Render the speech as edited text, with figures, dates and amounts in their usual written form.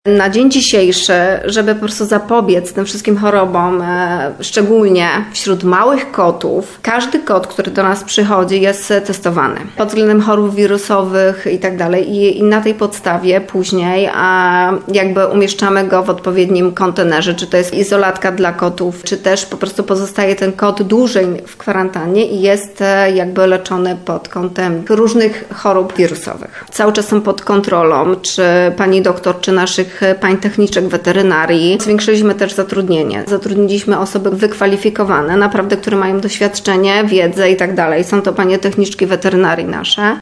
Na dzień dzisiejszy, żeby po prostu zapobiec tym wszystkim chorobom, szczególnie wśród małych kotów, każdy kot, który do nas przychodzi, jest testowany pod względem chorób wirusowych i tak dalej. I na tej podstawie później jakby umieszczamy go w odpowiednim kontenerze, czy to jest izolatka dla kotów, czy też po prostu pozostaje ten kot dłużej w kwarantannie i jest jakby leczony pod kątem różnych chorób wirusowych. Cały czas są pod kontrolą, czy pani doktor, czy naszych pań techniczek weterynarii. Zwiększyliśmy też zatrudnienie. Zatrudniliśmy osoby wykwalifikowane, naprawdę, które mają doświadczenie, wiedzę i tak dalej. Są to panie techniczki weterynarii nasze.